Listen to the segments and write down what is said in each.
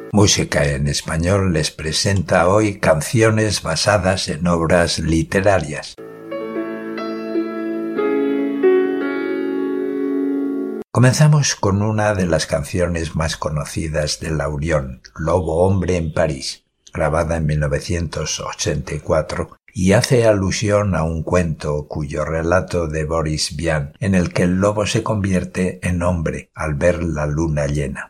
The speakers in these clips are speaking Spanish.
Música en Español les presenta hoy canciones basadas en obras literarias. Comenzamos con una de las canciones más conocidas de La Unión, Lobo Hombre en París, grabada en 1984, y hace alusión a un cuento cuyo relato de Boris Vian, en el que el lobo se convierte en hombre al ver la luna llena.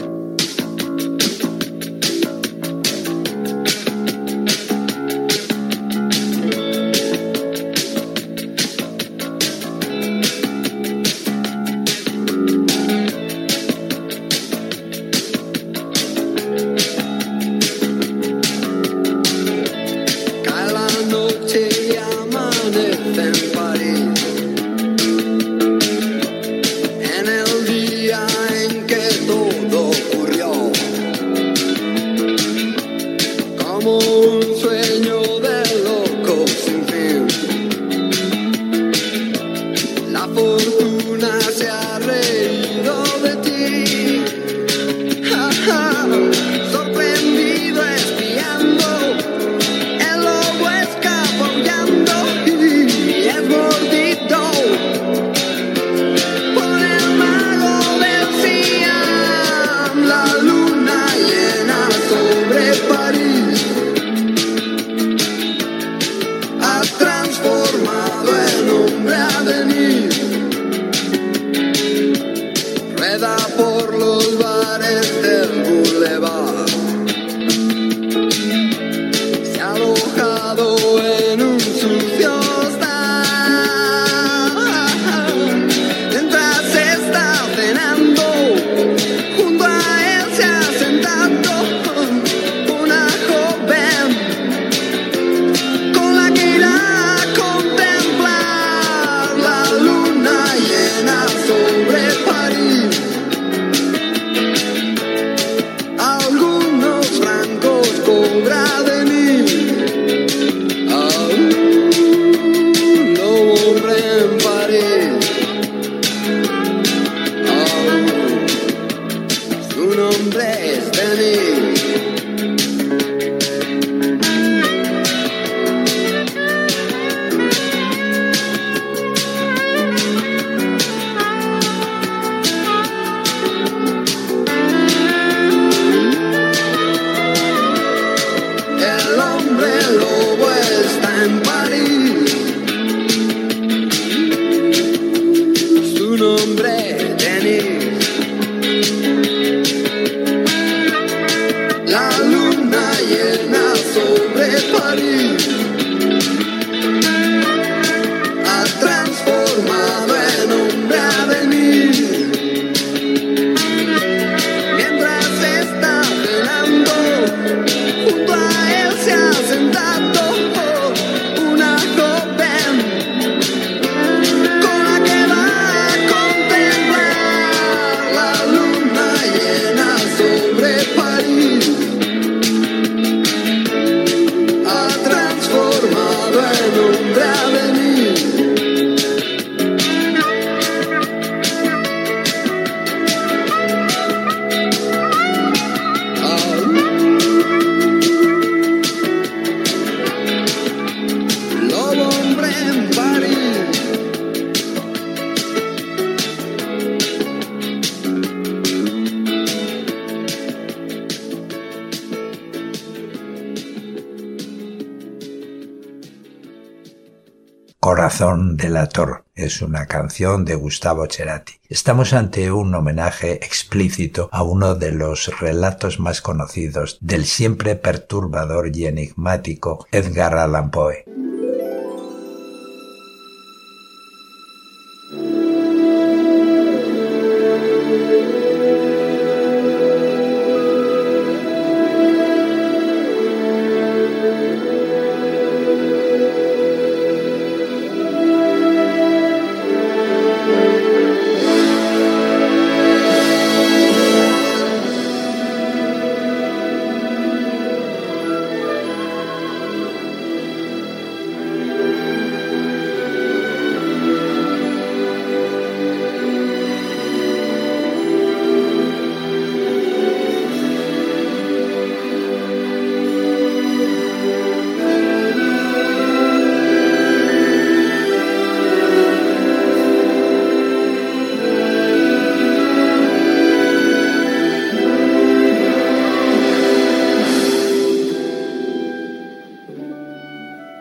Corazón delator es una canción de Gustavo Cerati. Estamos ante un homenaje explícito a uno de los relatos más conocidos del siempre perturbador y enigmático Edgar Allan Poe.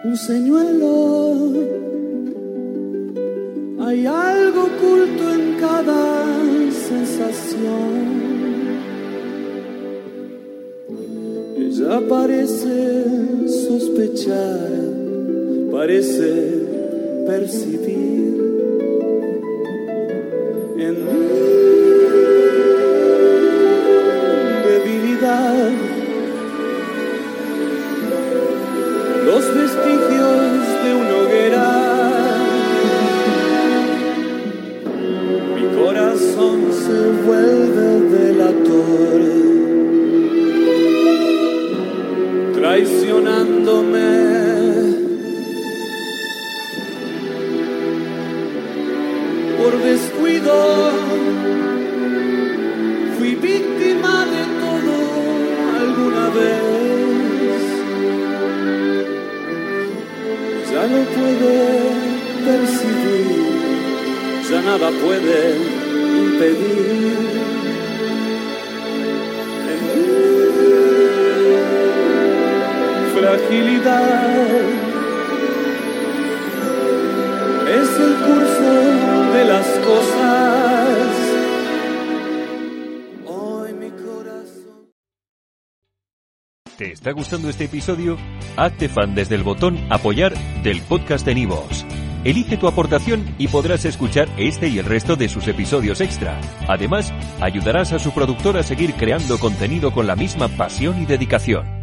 un señuelo. Hay algo oculto en cada sensación. Ella parece sospechar, parece percibir en mi debilidad los vestigios de una hoguera. Mi corazón se vuelve delator, traicionándome. Por descuido fui víctima de todo alguna vez. Ya no puede percibir, ya nada puede impedir. En mi fragilidad es el curso de las cosas. Hoy mi corazón. ¿Te está gustando este episodio? Hazte fan desde el botón Apoyar del podcast de Nivos. Elige tu aportación y podrás escuchar este y el resto de sus episodios extra. Además, ayudarás a su productor a seguir creando contenido con la misma pasión y dedicación.